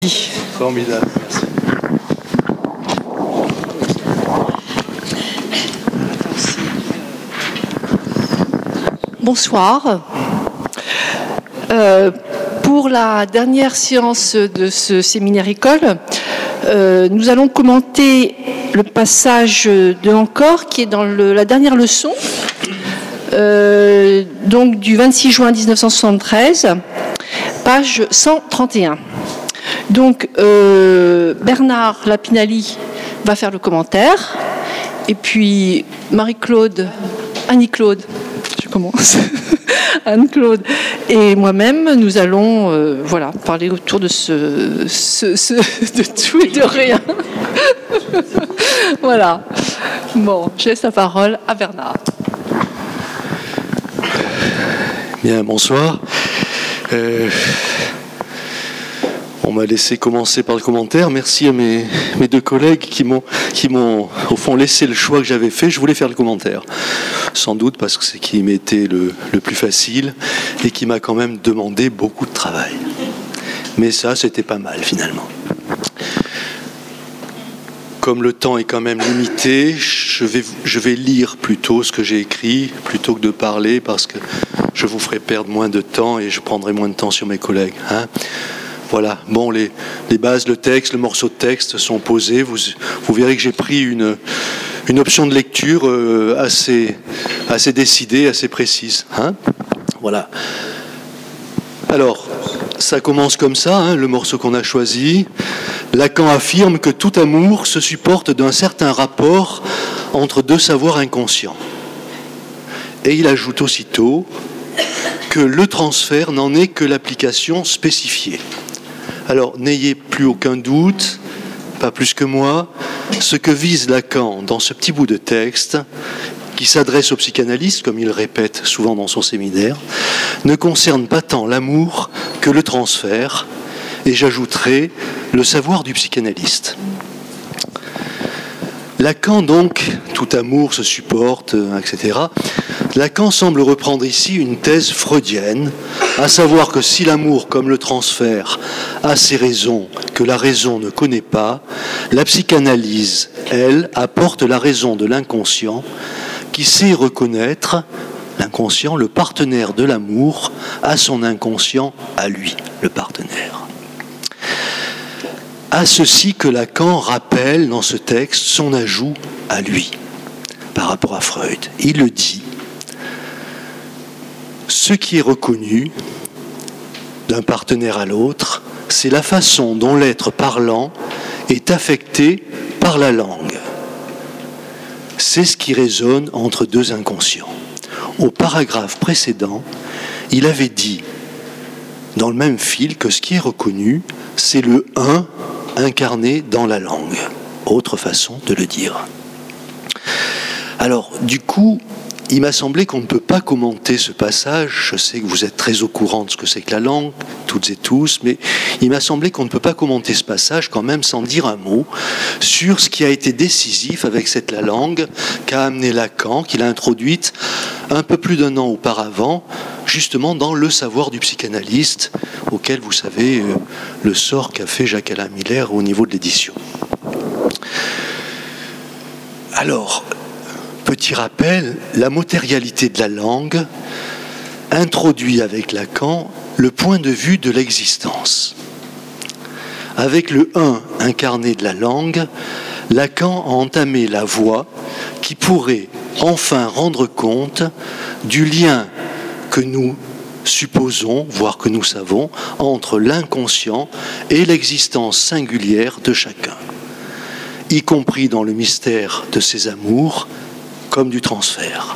Formidable, merci. Bonsoir. Pour la dernière séance de ce séminaire école, nous allons commenter le passage de Encore qui est dans la dernière leçon, donc du 26 juin 1973, page 131. Donc Bernard Lapinali va faire le commentaire et puis Annie-Claude, je commence, Anne-Claude et moi-même, nous allons parler autour de de tout et de rien. Voilà. Bon, je laisse la parole à Bernard. Bien, bonsoir. On m'a laissé commencer par le commentaire. Merci à mes deux collègues qui m'ont au fond laissé le choix que j'avais fait. Je voulais faire le commentaire, sans doute parce que c'est qui m'était le plus facile et qui m'a quand même demandé beaucoup de travail. Mais ça, c'était pas mal finalement. Comme le temps est quand même limité, je vais lire plutôt ce que j'ai écrit plutôt que de parler parce que je vous ferai perdre moins de temps et je prendrai moins de temps sur mes collègues. Voilà, bon, les bases, le texte, le morceau de texte sont posés. Vous verrez que j'ai pris une option de lecture assez décidée, assez précise. Voilà. Alors, ça commence comme ça, le morceau qu'on a choisi. Lacan affirme que tout amour se supporte d'un certain rapport entre deux savoirs inconscients. Et il ajoute aussitôt que le transfert n'en est que l'application spécifiée. Alors, n'ayez plus aucun doute, pas plus que moi, ce que vise Lacan dans ce petit bout de texte, qui s'adresse aux psychanalystes, comme il le répète souvent dans son séminaire, ne concerne pas tant l'amour que le transfert, et j'ajouterai le savoir du psychanalyste. Lacan, donc, tout amour se supporte, etc. Lacan semble reprendre ici une thèse freudienne, à savoir que si l'amour, comme le transfert, a ses raisons que la raison ne connaît pas, la psychanalyse, elle, apporte la raison de l'inconscient, qui sait reconnaître, l'inconscient, le partenaire de l'amour, à son inconscient, à lui, le partenaire. À ceci que Lacan rappelle dans ce texte son ajout à lui, par rapport à Freud. Il le dit. Ce qui est reconnu d'un partenaire à l'autre, c'est la façon dont l'être parlant est affecté par la langue. C'est ce qui résonne entre deux inconscients. Au paragraphe précédent, il avait dit, dans le même fil, que ce qui est reconnu, c'est le « un » incarné dans la langue. Autre façon de le dire. Alors, du coup, il m'a semblé qu'on ne peut pas commenter ce passage. Je sais que vous êtes très au courant de ce que c'est que la langue, toutes et tous, mais il m'a semblé qu'on ne peut pas commenter ce passage quand même sans dire un mot sur ce qui a été décisif avec cette la langue qu'a amené Lacan, qu'il a introduite un peu plus d'1 an auparavant, justement dans le savoir du psychanalyste, auquel vous savez le sort qu'a fait Jacques-Alain Miller au niveau de l'édition. Alors, petit rappel, la matérialité de la langue introduit avec Lacan le point de vue de l'existence. Avec le « un » incarné de la langue, Lacan a entamé la voie qui pourrait enfin rendre compte du lien que nous supposons, voire que nous savons, entre l'inconscient et l'existence singulière de chacun, y compris dans le mystère de ses amours, comme du transfert.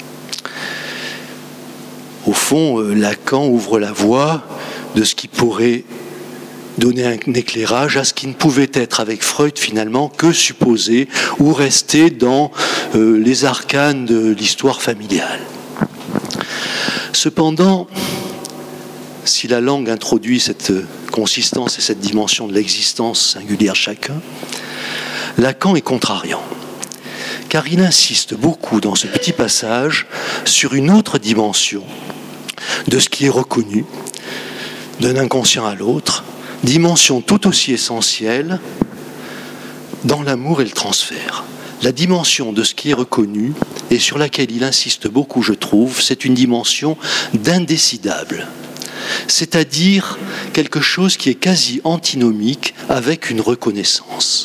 Au fond, Lacan ouvre la voie de ce qui pourrait donner un éclairage à ce qui ne pouvait être avec Freud finalement que supposé ou rester dans les arcanes de l'histoire familiale. Cependant, si la langue introduit cette consistance et cette dimension de l'existence singulière chacun, Lacan est contrariant, car il insiste beaucoup dans ce petit passage sur une autre dimension de ce qui est reconnu d'un inconscient à l'autre, dimension tout aussi essentielle dans l'amour et le transfert. La dimension de ce qui est reconnu et sur laquelle il insiste beaucoup, je trouve, c'est une dimension d'indécidable. C'est-à-dire quelque chose qui est quasi antinomique avec une reconnaissance.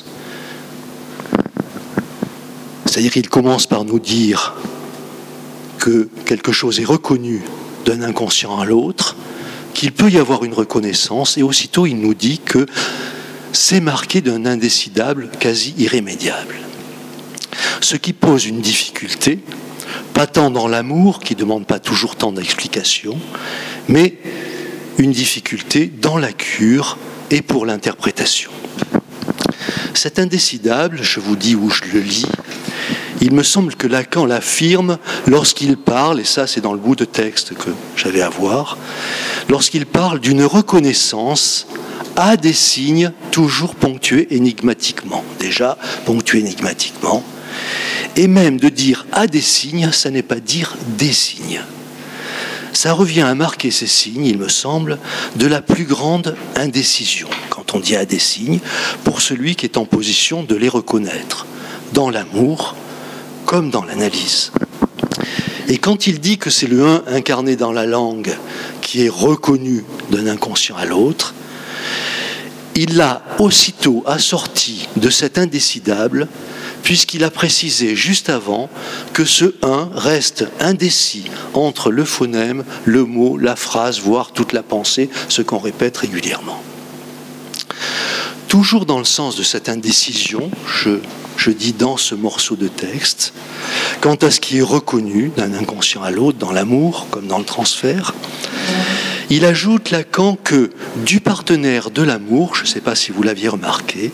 C'est-à-dire qu'il commence par nous dire que quelque chose est reconnu d'un inconscient à l'autre, qu'il peut y avoir une reconnaissance, et aussitôt il nous dit que c'est marqué d'un indécidable quasi irrémédiable. Ce qui pose une difficulté, pas tant dans l'amour, qui ne demande pas toujours tant d'explications, mais une difficulté dans la cure et pour l'interprétation. Cet indécidable, je vous dis où je le lis, il me semble que Lacan l'affirme lorsqu'il parle, et ça c'est dans le bout de texte que j'avais à voir, lorsqu'il parle d'une reconnaissance à des signes toujours ponctués énigmatiquement. Déjà, ponctués énigmatiquement. Et même de dire à des signes, ça n'est pas dire des signes. Ça revient à marquer ces signes, il me semble, de la plus grande indécision, quand on dit à des signes, pour celui qui est en position de les reconnaître, dans l'amour comme dans l'analyse. Et quand il dit que c'est le un incarné dans la langue qui est reconnu d'un inconscient à l'autre, il l'a aussitôt assorti de cet indécidable, puisqu'il a précisé juste avant que ce un reste indécis entre le phonème, le mot, la phrase, voire toute la pensée, ce qu'on répète régulièrement. Toujours dans le sens de cette indécision, je dis dans ce morceau de texte, quant à ce qui est reconnu d'un inconscient à l'autre, dans l'amour comme dans le transfert, il ajoute Lacan que du partenaire de l'amour, je ne sais pas si vous l'aviez remarqué,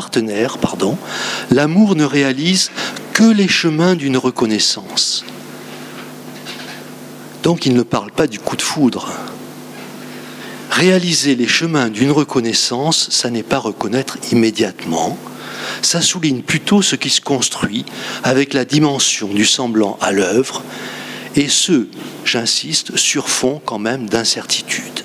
l'amour ne réalise que les chemins d'une reconnaissance. Donc il ne parle pas du coup de foudre. Réaliser les chemins d'une reconnaissance, ça n'est pas reconnaître immédiatement. Ça souligne plutôt ce qui se construit avec la dimension du semblant à l'œuvre, et ce, j'insiste, sur fond quand même d'incertitude.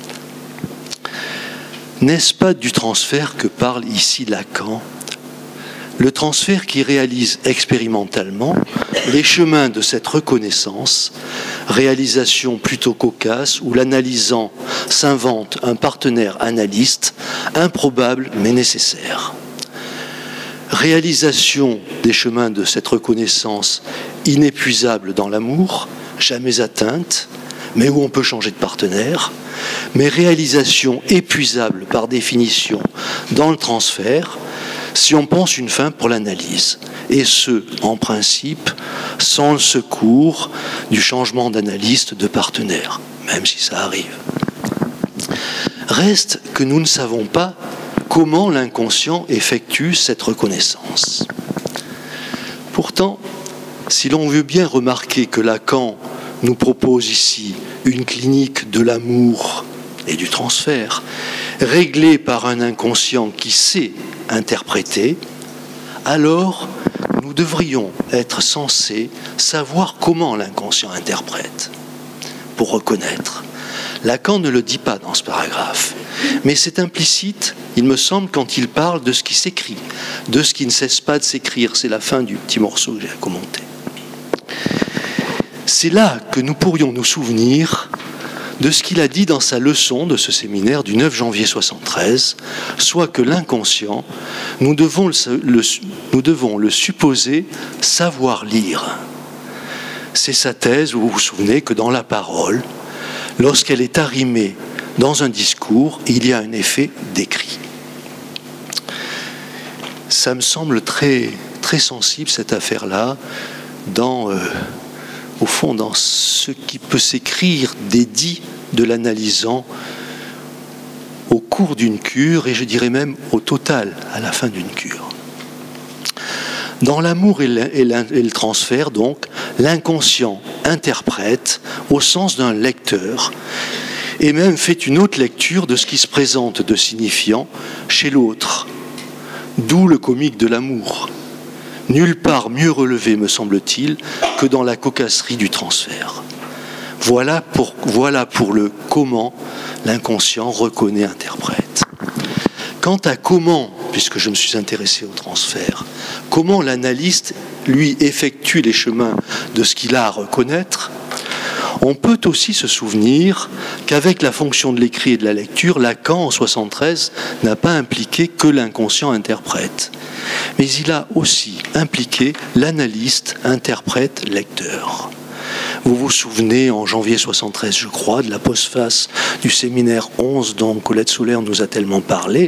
N'est-ce pas du transfert que parle ici Lacan ? Le transfert qui réalise expérimentalement les chemins de cette reconnaissance, réalisation plutôt cocasse où l'analysant s'invente un partenaire analyste, improbable mais nécessaire. Réalisation des chemins de cette reconnaissance inépuisable dans l'amour, jamais atteinte, mais où on peut changer de partenaire, mais réalisation épuisable par définition dans le transfert, si on pense une fin pour l'analyse, et ce, en principe, sans le secours du changement d'analyste de partenaire, même si ça arrive. Reste que nous ne savons pas comment l'inconscient effectue cette reconnaissance. Pourtant, si l'on veut bien remarquer que Lacan nous propose ici une clinique de l'amour et du transfert, réglée par un inconscient qui sait interpréter, alors nous devrions être censés savoir comment l'inconscient interprète pour reconnaître. Lacan ne le dit pas dans ce paragraphe, mais c'est implicite, il me semble, quand il parle de ce qui s'écrit, de ce qui ne cesse pas de s'écrire. C'est la fin du petit morceau que j'ai commenté. C'est là que nous pourrions nous souvenir de ce qu'il a dit dans sa leçon de ce séminaire du 9 janvier 1973, soit que l'inconscient, nous devons le supposer savoir lire. C'est sa thèse où vous vous souvenez que dans la parole, lorsqu'elle est arrimée dans un discours, il y a un effet d'écrit. Ça me semble très, très sensible, cette affaire-là, au fond, dans ce qui peut s'écrire des dits de l'analysant au cours d'une cure, et je dirais même au total, à la fin d'une cure. Dans l'amour et le transfert, donc, l'inconscient interprète au sens d'un lecteur, et même fait une autre lecture de ce qui se présente de signifiant chez l'autre, d'où le comique de l'amour. Nulle part mieux relevé, me semble-t-il, que dans la cocasserie du transfert. Voilà pour le comment l'inconscient reconnaît, interprète. Quant à comment, puisque je me suis intéressé au transfert, comment l'analyste, lui, effectue les chemins de ce qu'il a à reconnaître, on peut aussi se souvenir qu'avec la fonction de l'écrit et de la lecture, Lacan, en 73, n'a pas impliqué que l'inconscient interprète. Mais il a aussi impliqué l'analyste, interprète, lecteur. Vous vous souvenez, en janvier 73, je crois, de la postface du séminaire 11 dont Colette Soler nous a tellement parlé.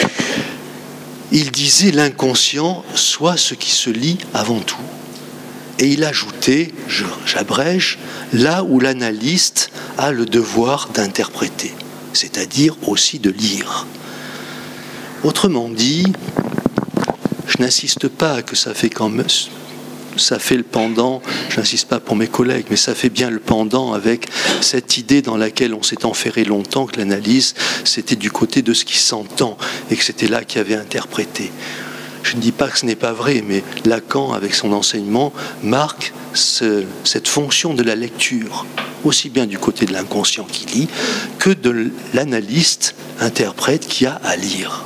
Il disait l'inconscient soit ce qui se lit avant tout. Et il ajoutait, j'abrège, là où l'analyste a le devoir d'interpréter, c'est-à-dire aussi de lire. Autrement dit, je n'insiste pas que ça fait le pendant, je n'insiste pas pour mes collègues, mais ça fait bien le pendant avec cette idée dans laquelle on s'est enferré longtemps que l'analyse, c'était du côté de ce qui s'entend et que c'était là qu'il y avait interprété. Je ne dis pas que ce n'est pas vrai, mais Lacan, avec son enseignement, marque cette fonction de la lecture, aussi bien du côté de l'inconscient qui lit, que de l'analyste, interprète, qui a à lire.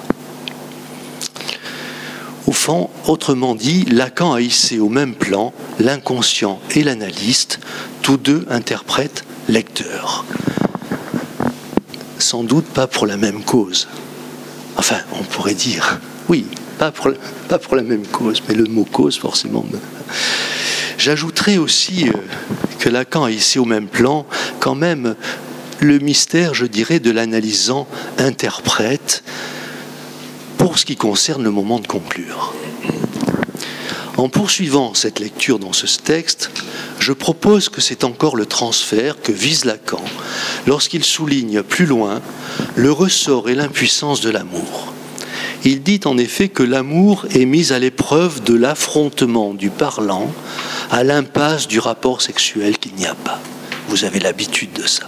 Au fond, autrement dit, Lacan a hissé au même plan l'inconscient et l'analyste, tous deux interprètes, lecteurs. Sans doute pas pour la même cause. Enfin, on pourrait dire, oui, pas pour la même cause, mais le mot cause, forcément. J'ajouterais aussi que Lacan a hissé au même plan, quand même, le mystère, je dirais, de l'analysant interprète pour ce qui concerne le moment de conclure. En poursuivant cette lecture dans ce texte, je propose que c'est encore le transfert que vise Lacan lorsqu'il souligne plus loin le ressort et l'impuissance de l'amour. Il dit en effet que l'amour est mis à l'épreuve de l'affrontement du parlant à l'impasse du rapport sexuel qu'il n'y a pas. Vous avez l'habitude de ça.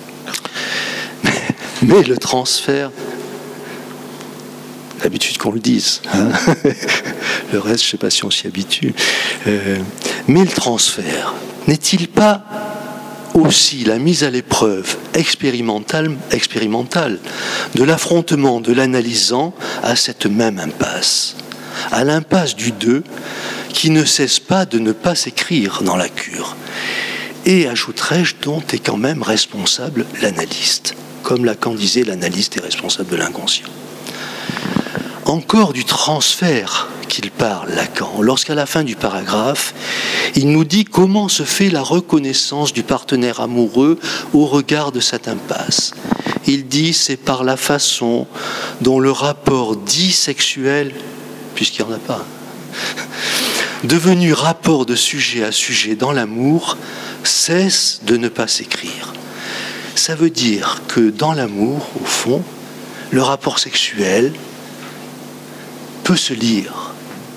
Mais le transfert, l'habitude qu'on le dise, hein. Le reste, je ne sais pas si on s'y habitue. Mais le transfert, n'est-il pas aussi la mise à l'épreuve expérimentale de l'affrontement de l'analysant à cette même impasse, à l'impasse du deux qui ne cesse pas de ne pas s'écrire dans la cure. Et ajouterais-je, dont est quand même responsable l'analyste. Comme Lacan disait, l'analyste est responsable de l'inconscient. Encore du transfert qu'il parle, Lacan, lorsqu'à la fin du paragraphe, il nous dit comment se fait la reconnaissance du partenaire amoureux au regard de cette impasse. Il dit c'est par la façon dont le rapport dit sexuel, puisqu'il n'y en a pas, devenu rapport de sujet à sujet dans l'amour, cesse de ne pas s'écrire. Ça veut dire que dans l'amour, au fond, le rapport sexuel peut se lire,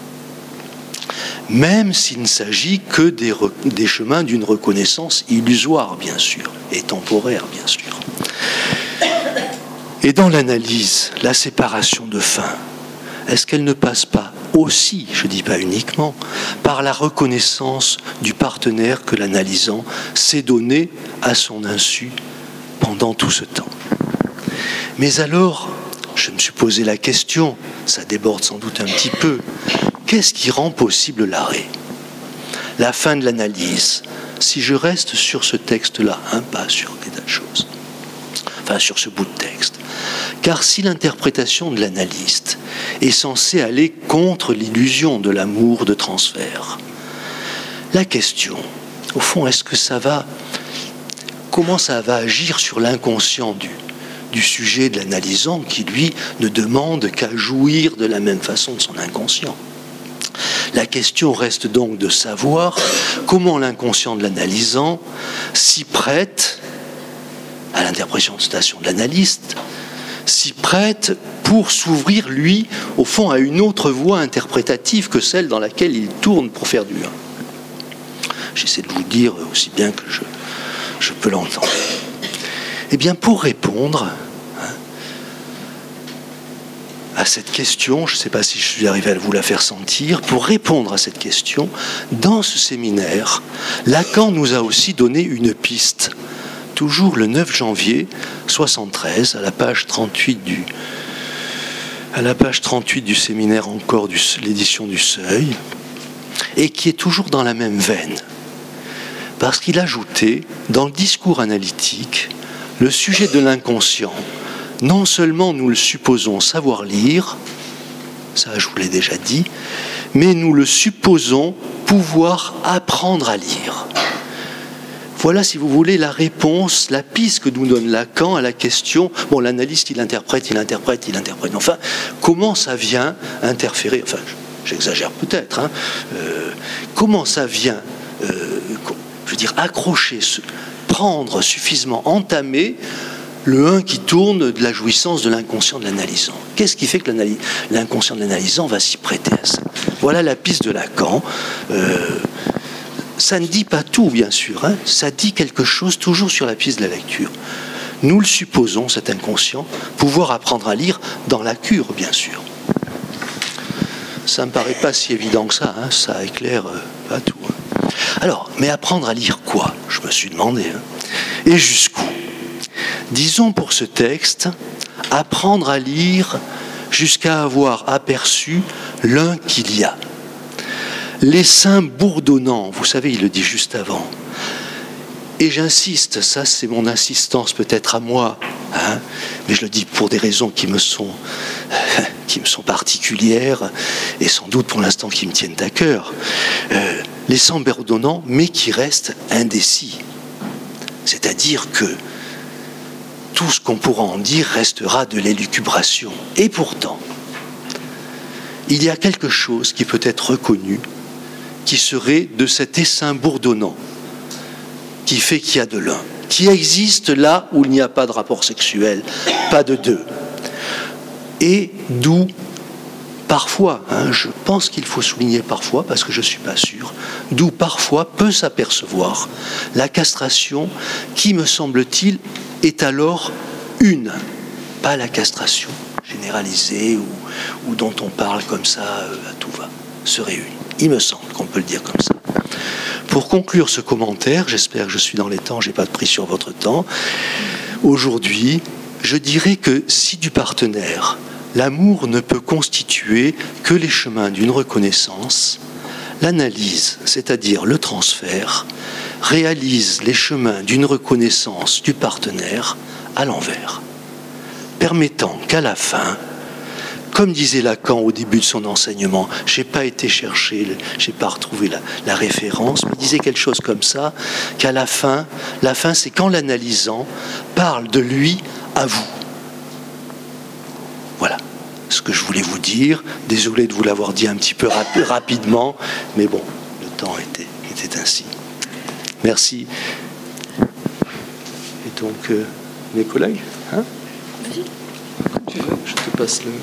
même s'il ne s'agit que des chemins d'une reconnaissance illusoire, bien sûr, et temporaire, bien sûr. Et dans l'analyse, la séparation de fin, est-ce qu'elle ne passe pas aussi, je ne dis pas uniquement, par la reconnaissance du partenaire que l'analysant s'est donné à son insu pendant tout ce temps? Mais alors, je me suis posé la question, ça déborde sans doute un petit peu, qu'est-ce qui rend possible l'arrêt? La fin de l'analyse, si je reste sur ce texte-là, pas sur des tas de choses, enfin sur ce bout de texte, car si l'interprétation de l'analyste est censée aller contre l'illusion de l'amour de transfert, la question, au fond, est-ce que ça va, comment ça va agir sur l'inconscient du sujet de l'analysant qui, lui, ne demande qu'à jouir de la même façon de son inconscient. La question reste donc de savoir comment l'inconscient de l'analysant s'y prête à l'interprétation de l'analyste, s'y prête pour s'ouvrir, lui, au fond, à une autre voie interprétative que celle dans laquelle il tourne pour faire du 1. J'essaie de vous le dire aussi bien que je peux l'entendre. Eh bien, pour répondre à cette question, je ne sais pas si je suis arrivé à vous la faire sentir, pour répondre à cette question, dans ce séminaire, Lacan nous a aussi donné une piste. Toujours le 9 janvier 73, à la page 38 à la page 38 du séminaire encore de l'édition du Seuil, et qui est toujours dans la même veine. Parce qu'il ajoutait, dans le discours analytique, le sujet de l'inconscient. Non seulement nous le supposons savoir lire, ça je vous l'ai déjà dit, mais nous le supposons pouvoir apprendre à lire. Voilà, si vous voulez, la réponse, la piste que nous donne Lacan à la question. Bon, l'analyste, il interprète. Enfin, comment ça vient interférer, enfin, j'exagère peut-être, hein, comment ça vient, je veux dire, accrocher, prendre suffisamment, entamer le 1 qui tourne de la jouissance de l'inconscient de l'analysant. Qu'est-ce qui fait que l'inconscient de l'analysant va s'y prêter à ça? Voilà la piste de Lacan. Ça ne dit pas tout, bien sûr, hein. Ça dit quelque chose toujours sur la piste de la lecture. Nous le supposons, cet inconscient, pouvoir apprendre à lire dans la cure, bien sûr. Ça ne me paraît pas si évident que ça, hein. Ça éclaire pas tout. Hein. Alors, mais apprendre à lire quoi? Je me suis demandé. Hein. Et jusqu'où? Disons pour ce texte, apprendre à lire jusqu'à avoir aperçu l'un qu'il y a. L'essaim bourdonnant, vous savez, il le dit juste avant. Et j'insiste, ça c'est mon insistance peut-être à moi, hein, mais je le dis pour des raisons qui me sont particulières et sans doute pour l'instant qui me tiennent à cœur. L'essaim bourdonnant, mais qui reste indécis. C'est-à-dire que tout ce qu'on pourra en dire restera de l'élucubration. Et pourtant, il y a quelque chose qui peut être reconnu, qui serait de cet essaim bourdonnant, qui fait qu'il y a de l'un, qui existe là où il n'y a pas de rapport sexuel, pas de deux. Et d'où, parfois, hein, je pense qu'il faut souligner parfois, parce que je ne suis pas sûr, d'où parfois peut s'apercevoir la castration qui, me semble-t-il, est alors une, pas la castration généralisée ou dont on parle comme ça à tout va, serait une. Il me semble qu'on peut le dire comme ça. Pour conclure ce commentaire, j'espère que je suis dans les temps, je n'ai pas de prise sur votre temps. Aujourd'hui, je dirais que si du partenaire, l'amour ne peut constituer que les chemins d'une reconnaissance, l'analyse, c'est-à-dire le transfert, réalise les chemins d'une reconnaissance du partenaire à l'envers, permettant qu'à la fin, comme disait Lacan au début de son enseignement, je n'ai pas été chercher, je n'ai pas retrouvé la référence, mais il disait quelque chose comme ça, qu'à la fin c'est quand l'analysant parle de lui à vous. Voilà ce que je voulais vous dire. Désolé de vous l'avoir dit un petit peu rapidement, mais bon, le temps était ainsi. Merci. Et donc, mes collègues, hein? Vas-y. Je te passe le...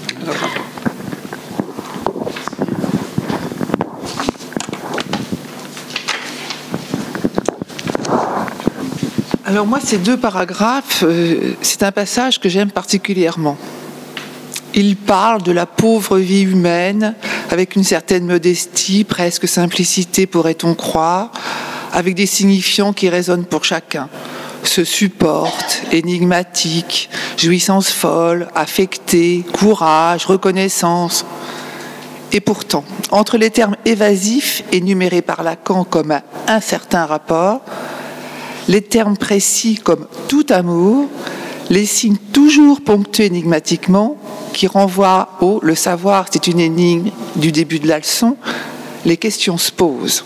Alors moi, ces deux paragraphes, c'est un passage que j'aime particulièrement. Il parle de la pauvre vie humaine, avec une certaine modestie, presque simplicité pourrait-on croire, avec des signifiants qui résonnent pour chacun. Se supporte, énigmatique, jouissance folle, affectée, courage, reconnaissance. Et pourtant, entre les termes évasifs énumérés par Lacan comme un certain rapport, les termes précis comme tout amour, les signes toujours ponctués énigmatiquement, qui renvoient au « le savoir, c'est une énigme » du début de la leçon, les questions se posent.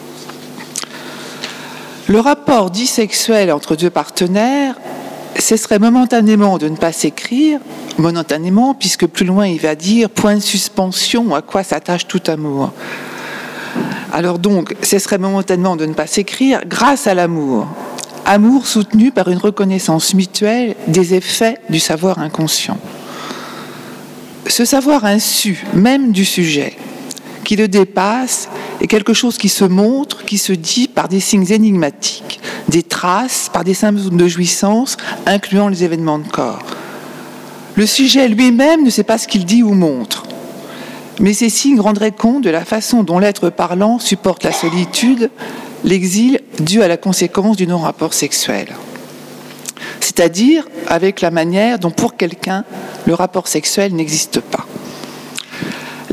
Le rapport dit sexuel entre deux partenaires cesserait momentanément de ne pas s'écrire, momentanément, puisque plus loin il va dire point de suspension à quoi s'attache tout amour. Alors donc, cesserait momentanément de ne pas s'écrire grâce à l'amour. Amour soutenu par une reconnaissance mutuelle des effets du savoir inconscient. Ce savoir insu, même du sujet, qui le dépasse, est quelque chose qui se montre, qui se dit par des signes énigmatiques, des traces, par des symptômes de jouissance, incluant les événements de corps. Le sujet lui-même ne sait pas ce qu'il dit ou montre, mais ces signes rendraient compte de la façon dont l'être parlant supporte la solitude, l'exil dû à la conséquence du non-rapport sexuel. C'est-à-dire avec la manière dont pour quelqu'un, le rapport sexuel n'existe pas.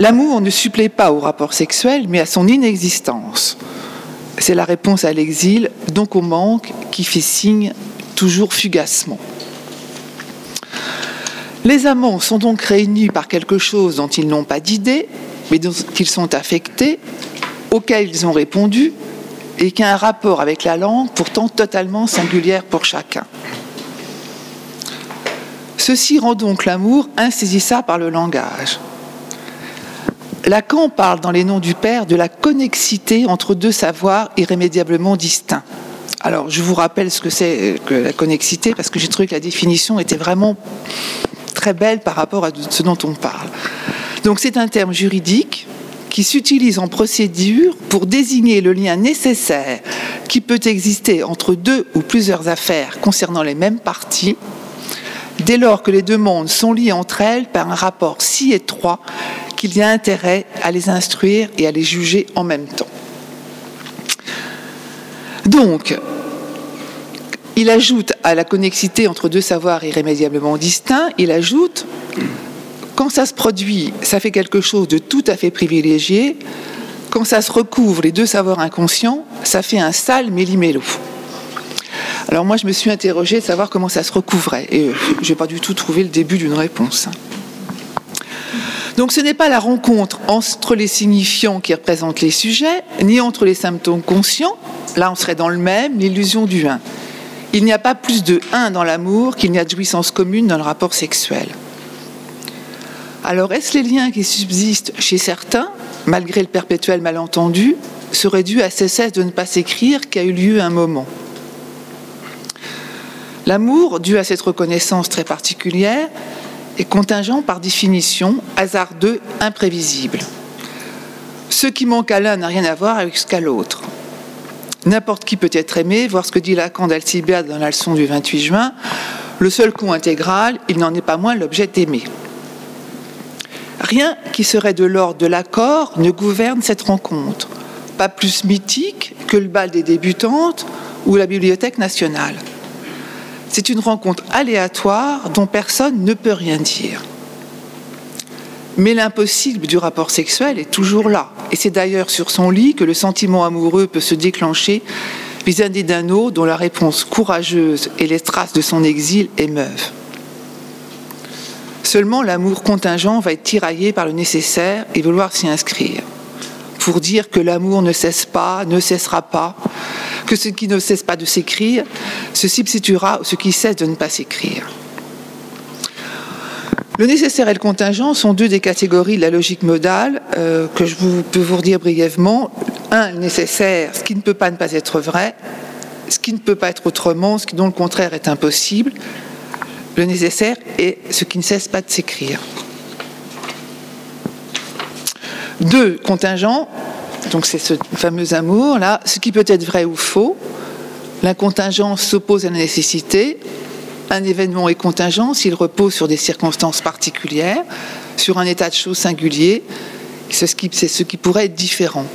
L'amour ne supplée pas au rapport sexuel, mais à son inexistence. C'est la réponse à l'exil, donc au manque, qui fait signe toujours fugacement. Les amants sont donc réunis par quelque chose dont ils n'ont pas d'idée, mais dont ils sont affectés, auquel ils ont répondu, et qui a un rapport avec la langue pourtant totalement singulière pour chacun. Ceci rend donc l'amour insaisissable par le langage. Lacan parle dans Les Noms du Père de la connexité entre deux savoirs irrémédiablement distincts. Alors, je vous rappelle ce que c'est que la connexité, parce que j'ai trouvé que la définition était vraiment très belle par rapport à ce dont on parle. Donc, c'est un terme juridique qui s'utilise en procédure pour désigner le lien nécessaire qui peut exister entre deux ou plusieurs affaires concernant les mêmes parties, dès lors que les deux mondes sont liés entre elles par un rapport si étroit qu'il y a intérêt à les instruire et à les juger en même temps. Donc, il ajoute à la connexité entre deux savoirs irrémédiablement distincts, il ajoute, quand ça se produit, ça fait quelque chose de tout à fait privilégié, quand ça se recouvre les deux savoirs inconscients, ça fait un sale méli-mélo. Alors moi, je me suis interrogée de savoir comment ça se recouvrait, et je n'ai pas du tout trouvé le début d'une réponse. Donc ce n'est pas la rencontre entre les signifiants qui représentent les sujets, ni entre les symptômes conscients, là on serait dans le même, l'illusion du un. Il n'y a pas plus de un dans l'amour qu'il n'y a de jouissance commune dans le rapport sexuel. Alors est-ce les liens qui subsistent chez certains, malgré le perpétuel malentendu, seraient dus à ce cesse de ne pas s'écrire qui a eu lieu un moment ? L'amour, dû à cette reconnaissance très particulière, est contingent par définition, hasardeux, imprévisible. Ce qui manque à l'un n'a rien à voir avec ce qu'à l'autre. N'importe qui peut être aimé, voir ce que dit Lacan d'Alcibiade dans la leçon du 28 juin, le seul coup intégral, il n'en est pas moins l'objet d'aimer. Rien qui serait de l'ordre de l'accord ne gouverne cette rencontre, pas plus mythique que le bal des débutantes ou la Bibliothèque nationale. C'est une rencontre aléatoire dont personne ne peut rien dire. Mais l'impossible du rapport sexuel est toujours là. Et c'est d'ailleurs sur son lit que le sentiment amoureux peut se déclencher vis-à-vis d'un autre dont la réponse courageuse et les traces de son exil émeuvent. Seulement, l'amour contingent va être tiraillé par le nécessaire et vouloir s'y inscrire. Pour dire que l'amour ne cesse pas, ne cessera pas, que ce qui ne cesse pas de s'écrire se substituera à ce qui cesse de ne pas s'écrire. Le nécessaire et le contingent sont deux des catégories de la logique modale que je peux vous redire brièvement. Un, le nécessaire, ce qui ne peut pas ne pas être vrai, ce qui ne peut pas être autrement, ce qui dont le contraire est impossible. Le nécessaire est ce qui ne cesse pas de s'écrire. Deux, contingent, donc c'est ce fameux amour-là, ce qui peut être vrai ou faux. L'incontingence s'oppose à la nécessité. Un événement est contingent s'il repose sur des circonstances particulières, sur un état de choses singulier. C'est ce qui pourrait être différent.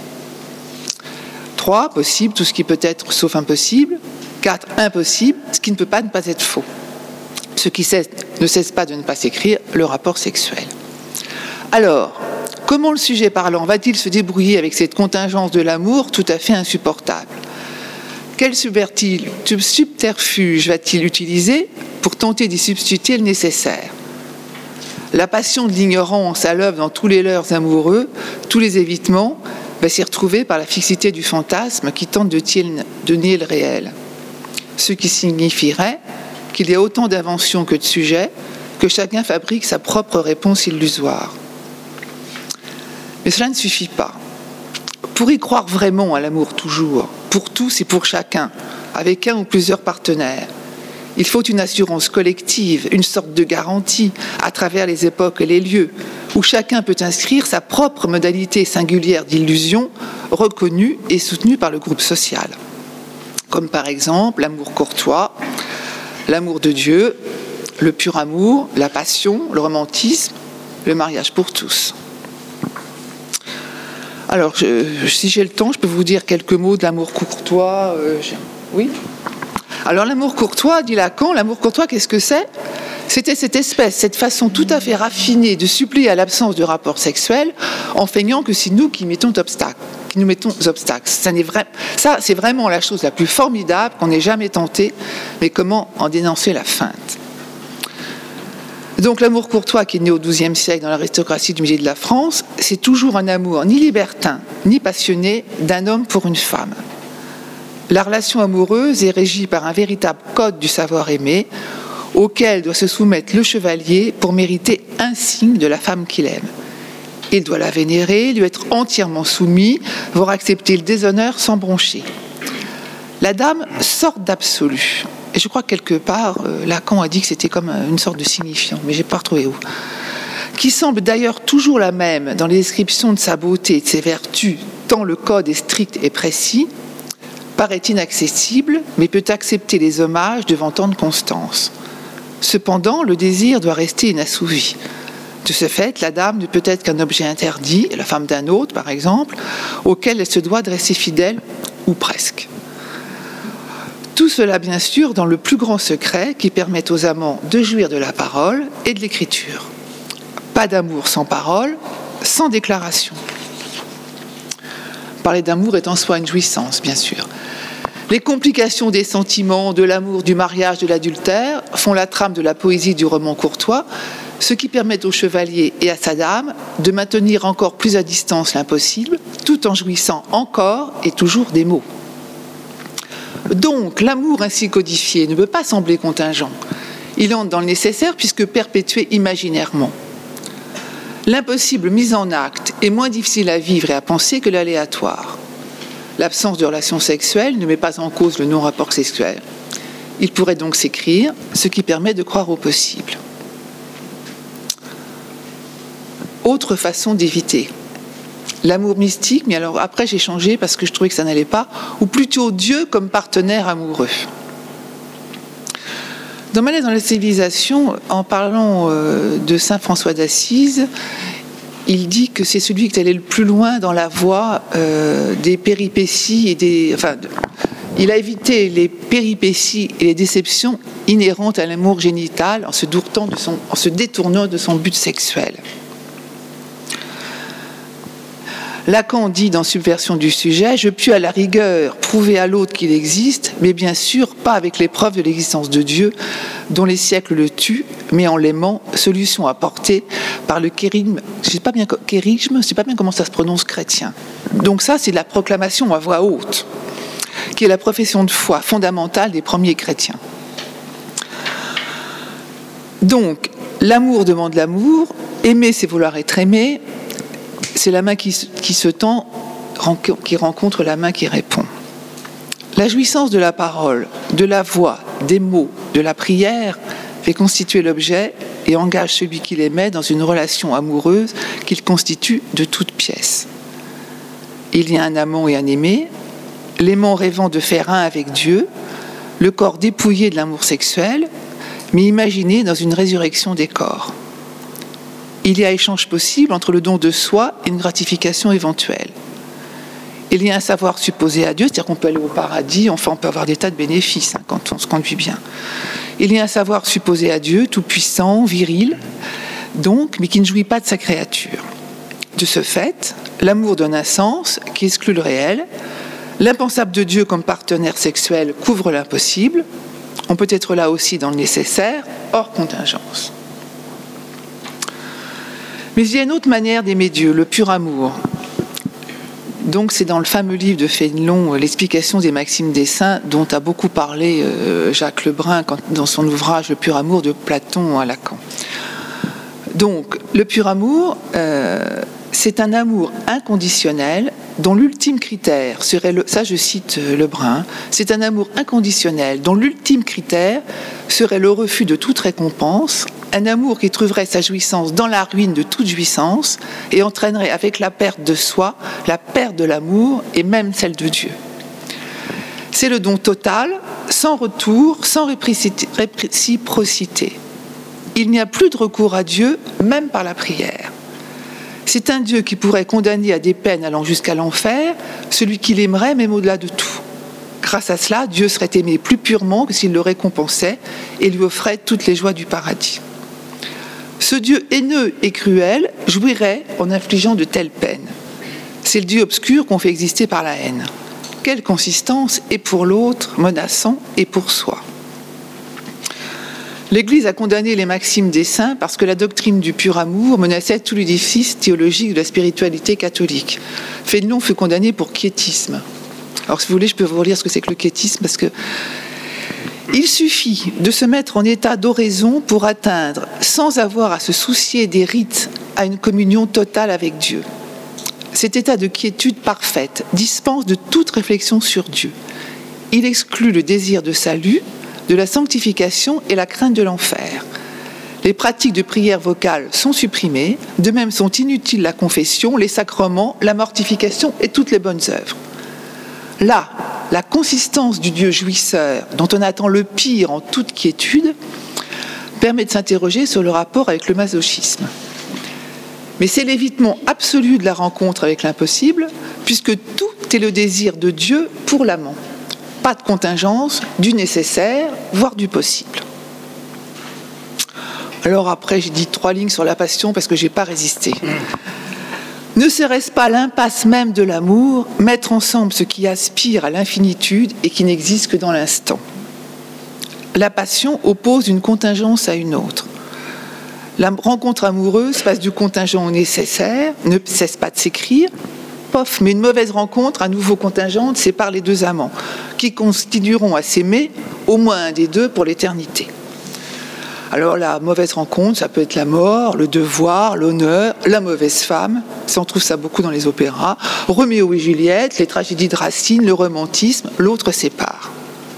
3, possible, tout ce qui peut être sauf impossible. 4, impossible, ce qui ne peut pas ne pas être faux. Ce qui ne cesse pas de ne pas s'écrire, le rapport sexuel. Alors, comment le sujet parlant va-t-il se débrouiller avec cette contingence de l'amour tout à fait insupportable ? Quel subterfuge va-t-il utiliser pour tenter d'y substituer le nécessaire ? La passion de l'ignorance à l'œuvre dans tous les leurres amoureux, tous les évitements, va s'y retrouver par la fixité du fantasme qui tente de nier le réel. Ce qui signifierait qu'il y a autant d'inventions que de sujets, que chacun fabrique sa propre réponse illusoire. Mais cela ne suffit pas. Pour y croire vraiment à l'amour toujours, pour tous et pour chacun, avec un ou plusieurs partenaires, il faut une assurance collective, une sorte de garantie à travers les époques et les lieux, où chacun peut inscrire sa propre modalité singulière d'illusion, reconnue et soutenue par le groupe social. Comme par exemple l'amour courtois, l'amour de Dieu, le pur amour, la passion, le romantisme, le mariage pour tous. Alors, si j'ai le temps, je peux vous dire quelques mots de l'amour courtois. Oui ? Alors, l'amour courtois, dit Lacan, l'amour courtois, qu'est-ce que c'est ? C'était cette façon tout à fait raffinée de suppléer à l'absence de rapport sexuel en feignant que c'est nous qui nous mettons obstacles. Ça, c'est vraiment la chose la plus formidable qu'on ait jamais tentée, mais comment en dénoncer la feinte? Donc l'amour courtois qui est né au XIIe siècle dans l'aristocratie du milieu de la France, c'est toujours un amour ni libertin, ni passionné d'un homme pour une femme. La relation amoureuse est régie par un véritable code du savoir-aimer auquel doit se soumettre le chevalier pour mériter un signe de la femme qu'il aime. Il doit la vénérer, lui être entièrement soumis, voire accepter le déshonneur sans broncher. La dame sort d'absolu. Et je crois que quelque part, Lacan a dit que c'était comme une sorte de signifiant, mais je n'ai pas retrouvé où. Qui semble d'ailleurs toujours la même dans les descriptions de sa beauté et de ses vertus, tant le code est strict et précis, paraît inaccessible, mais peut accepter les hommages devant tant de constance. Cependant, le désir doit rester inassouvi. De ce fait, la dame ne peut être qu'un objet interdit, la femme d'un autre par exemple, auquel elle se doit de rester fidèle, ou presque. Tout cela, bien sûr, dans le plus grand secret qui permet aux amants de jouir de la parole et de l'écriture. Pas d'amour sans parole, sans déclaration. Parler d'amour est en soi une jouissance, bien sûr. Les complications des sentiments, de l'amour, du mariage, de l'adultère font la trame de la poésie du roman courtois, ce qui permet au chevalier et à sa dame de maintenir encore plus à distance l'impossible, tout en jouissant encore et toujours des mots. Donc, l'amour ainsi codifié ne peut pas sembler contingent. Il entre dans le nécessaire puisque perpétué imaginairement. L'impossible mis en acte est moins difficile à vivre et à penser que l'aléatoire. L'absence de relation sexuelle ne met pas en cause le non-rapport sexuel. Il pourrait donc s'écrire, ce qui permet de croire au possible. Autre façon d'éviter. L'amour mystique, mais alors après j'ai changé parce que je trouvais que ça n'allait pas, ou plutôt Dieu comme partenaire amoureux. Dans Malaise dans la civilisation, en parlant de saint François d'Assise, il dit que c'est celui qui est allé le plus loin dans la voie des péripéties et il a évité les péripéties et les déceptions inhérentes à l'amour génital en se détournant de son but sexuel. Lacan dit dans Subversion du sujet, je puis à la rigueur prouver à l'autre qu'il existe, mais bien sûr pas avec les preuves de l'existence de Dieu, dont les siècles le tuent, mais en l'aimant, solution apportée par le kérigme, je ne sais pas bien comment ça se prononce chrétien. Donc ça, c'est la proclamation à voix haute, qui est la profession de foi fondamentale des premiers chrétiens. Donc, l'amour demande l'amour, aimer c'est vouloir être aimé, c'est la main qui se tend, qui rencontre la main qui répond. La jouissance de la parole, de la voix, des mots, de la prière fait constituer l'objet et engage celui qui l'aimait dans une relation amoureuse qu'il constitue de toutes pièces. Il y a un amant et un aimé, l'aimant rêvant de faire un avec Dieu, le corps dépouillé de l'amour sexuel, mais imaginé dans une résurrection des corps. Il y a échange possible entre le don de soi et une gratification éventuelle. Il y a un savoir supposé à Dieu, c'est-à-dire qu'on peut aller au paradis, enfin on peut avoir des tas de bénéfices quand on se conduit bien. Il y a un savoir supposé à Dieu, tout-puissant, viril, donc, mais qui ne jouit pas de sa créature. De ce fait, l'amour donne un sens qui exclut le réel. L'impensable de Dieu comme partenaire sexuel couvre l'impossible. On peut être là aussi dans le nécessaire, hors contingence. Mais il y a une autre manière d'aimer Dieu, le pur amour. Donc c'est dans le fameux livre de Fénelon, l'explication des maximes des saints, dont a beaucoup parlé Jacques Lebrun dans son ouvrage Le pur amour de Platon à Lacan. Donc le pur amour, c'est un amour inconditionnel dont l'ultime critère serait, ça je cite Lebrun, c'est un amour inconditionnel dont l'ultime critère serait le refus de toute récompense, un amour qui trouverait sa jouissance dans la ruine de toute jouissance et entraînerait avec la perte de soi, la perte de l'amour et même celle de Dieu. C'est le don total, sans retour, sans réciprocité. Il n'y a plus de recours à Dieu, même par la prière. C'est un Dieu qui pourrait condamner à des peines allant jusqu'à l'enfer celui qui l'aimerait, même au-delà de tout, Grâce à cela, Dieu serait aimé plus purement que s'il le récompensait et lui offrait toutes les joies du paradis. Ce Dieu haineux et cruel jouirait en infligeant de telles peines. C'est le Dieu obscur qu'on fait exister par la haine. Quelle consistance est pour l'autre menaçant et pour soi. L'Église a condamné les maximes des saints parce que la doctrine du pur amour menaçait tout l'édifice théologique de la spiritualité catholique. Fénelon fut condamné pour quiétisme. Alors, si vous voulez, je peux vous lire ce que c'est que le quiétisme, parce que il suffit de se mettre en état d'oraison pour atteindre, sans avoir à se soucier des rites, à une communion totale avec Dieu. Cet état de quiétude parfaite dispense de toute réflexion sur Dieu. Il exclut le désir de salut, de la sanctification et la crainte de l'enfer. Les pratiques de prière vocale sont supprimées, de même sont inutiles la confession, les sacrements, la mortification et toutes les bonnes œuvres. Là, la consistance du Dieu jouisseur, dont on attend le pire en toute quiétude, permet de s'interroger sur le rapport avec le masochisme. Mais c'est l'évitement absolu de la rencontre avec l'impossible, puisque tout est le désir de Dieu pour l'amant. Pas de contingence, du nécessaire, voire du possible. Alors après, j'ai dit 3 lignes sur la passion parce que je n'ai pas résisté. Ne serait-ce pas l'impasse même de l'amour, mettre ensemble ce qui aspire à l'infinitude et qui n'existe que dans l'instant? La passion oppose une contingence à une autre. La rencontre amoureuse passe du contingent au nécessaire, ne cesse pas de s'écrire. Pof, mais une mauvaise rencontre, à nouveau contingente, sépare les deux amants, qui continueront à s'aimer, au moins un des deux, pour l'éternité. Alors la mauvaise rencontre, ça peut être la mort, le devoir, l'honneur, la mauvaise femme, ça on trouve ça beaucoup dans les opéras, Roméo et Juliette, les tragédies de Racine, le romantisme, l'autre sépare.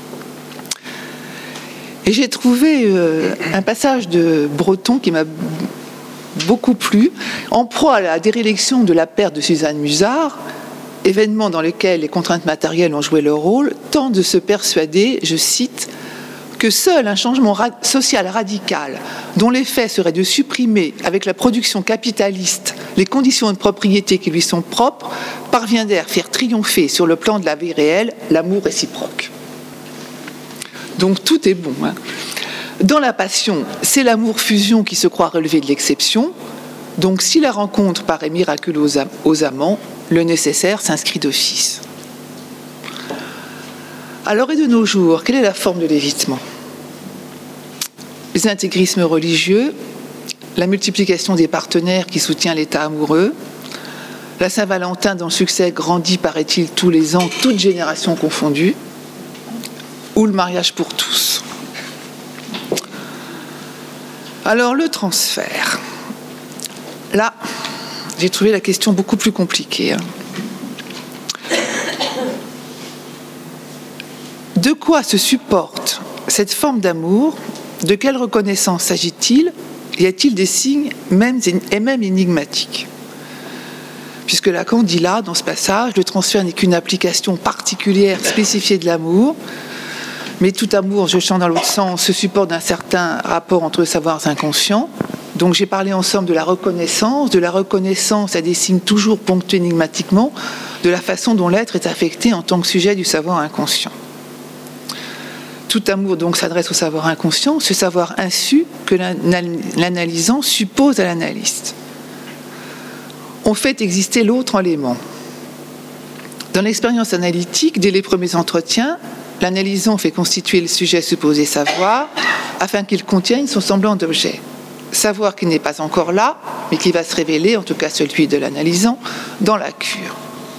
Et j'ai trouvé un passage de Breton qui m'a beaucoup plu, en proie à la déréliction de la perte de Suzanne Musard, événement dans lequel les contraintes matérielles ont joué leur rôle, tente de se persuader, je cite, que seul un changement social radical, dont l'effet serait de supprimer avec la production capitaliste les conditions de propriété qui lui sont propres, parviendrait à faire triompher sur le plan de la vie réelle l'amour réciproque. Donc tout est bon. Dans la passion, c'est l'amour-fusion qui se croit relever de l'exception. Donc si la rencontre paraît miraculeuse aux amants, le nécessaire s'inscrit d'office. Alors et de nos jours, quelle est la forme de l'évitement? Les intégrismes religieux, la multiplication des partenaires qui soutient l'état amoureux, la Saint-Valentin dont le succès grandit, paraît-il, tous les ans, toutes générations confondues, ou le mariage pour tous. Alors le transfert. Là, j'ai trouvé la question beaucoup plus compliquée. De quoi se supporte cette forme d'amour? De quelle reconnaissance s'agit-il? Y a-t-il des signes même énigmatiques? Puisque Lacan dit là, dans ce passage, le transfert n'est qu'une application particulière, spécifiée de l'amour, mais tout amour, je chante dans l'autre sens, se supporte d'un certain rapport entre savoirs inconscients. Donc j'ai parlé ensemble de la reconnaissance à des signes toujours ponctués énigmatiquement, de la façon dont l'être est affecté en tant que sujet du savoir inconscient. Tout amour donc s'adresse au savoir inconscient, ce savoir insu que l'analysant suppose à l'analyste. On fait exister l'autre en l'aimant. Dans l'expérience analytique, dès les premiers entretiens, l'analysant fait constituer le sujet supposé savoir afin qu'il contienne son semblant d'objet. Savoir qui n'est pas encore là, mais qui va se révéler, en tout cas celui de l'analysant, dans la cure.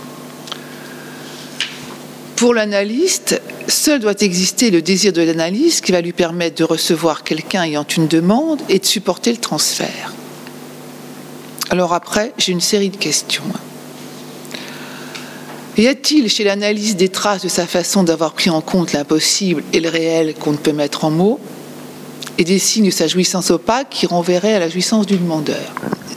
Pour l'analyste, seul doit exister le désir de l'analyste qui va lui permettre de recevoir quelqu'un ayant une demande et de supporter le transfert. Alors après, j'ai une série de questions. Y a-t-il chez l'analyste des traces de sa façon d'avoir pris en compte l'impossible et le réel qu'on ne peut mettre en mots, et des signes de sa jouissance opaque qui renverraient à la jouissance du demandeur?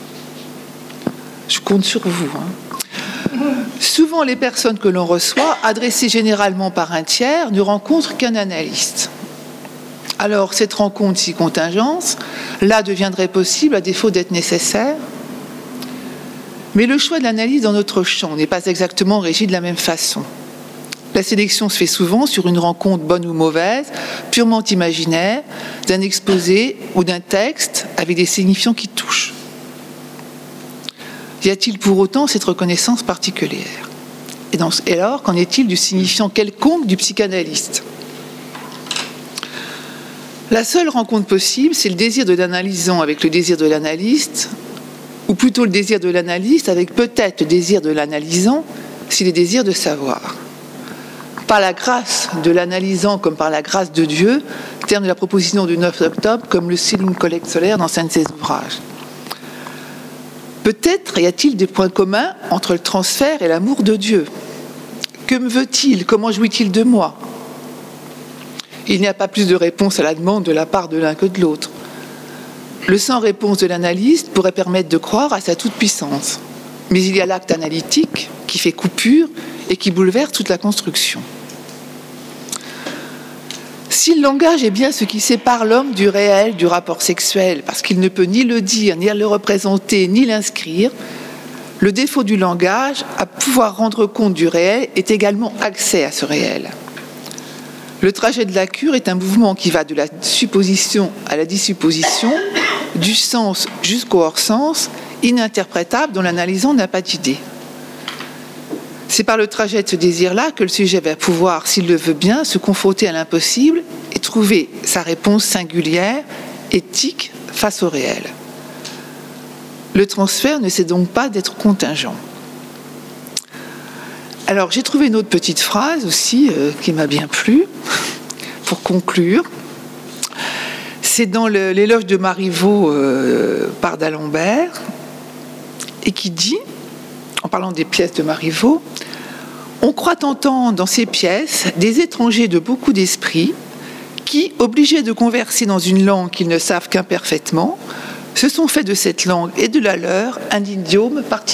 Je compte sur vous. Souvent, les personnes que l'on reçoit, adressées généralement par un tiers, ne rencontrent qu'un analyste. Alors, cette rencontre, si contingence, là deviendrait possible à défaut d'être nécessaire. Mais le choix de l'analyse dans notre champ n'est pas exactement régi de la même façon. La sélection se fait souvent sur une rencontre bonne ou mauvaise, purement imaginaire, d'un exposé ou d'un texte avec des signifiants qui touchent. Y a-t-il pour autant cette reconnaissance particulière ? Et alors, qu'en est-il du signifiant quelconque du psychanalyste ? La seule rencontre possible, c'est le désir de l'analysant avec le désir de l'analyste, ou plutôt le désir de l'analyste avec peut-être le désir de l'analysant, s'il est désir de savoir. Par la grâce de l'analysant comme par la grâce de Dieu, terme de la proposition du 9 octobre, comme le souligne Colette Soler dans un de ses ouvrages. Peut-être y a-t-il des points communs entre le transfert et l'amour de Dieu. Que me veut-il ? Comment jouit-il de moi ? Il n'y a pas plus de réponse à la demande de la part de l'un que de l'autre. Le sans-réponse de l'analyste pourrait permettre de croire à sa toute-puissance. Mais il y a l'acte analytique qui fait coupure et qui bouleverse toute la construction. Si le langage est bien ce qui sépare l'homme du réel, du rapport sexuel, parce qu'il ne peut ni le dire, ni le représenter, ni l'inscrire, le défaut du langage, à pouvoir rendre compte du réel, est également accès à ce réel. Le trajet de la cure est un mouvement qui va de la supposition à la dissupposition, du sens jusqu'au hors-sens, ininterprétable dont l'analysant n'a pas d'idée. C'est par le trajet de ce désir-là que le sujet va pouvoir, s'il le veut bien, se confronter à l'impossible et trouver sa réponse singulière, éthique, face au réel. Le transfert ne c'est donc pas d'être contingent. Alors, j'ai trouvé une autre petite phrase aussi qui m'a bien plu, pour conclure. C'est dans l'éloge de Marivaux par d'Alembert, et qui dit, en parlant des pièces de Marivaux, « On croit entendre dans ces pièces des étrangers de beaucoup d'esprit qui, obligés de converser dans une langue qu'ils ne savent qu'imparfaitement, se sont fait de cette langue et de la leur un idiome particulier. »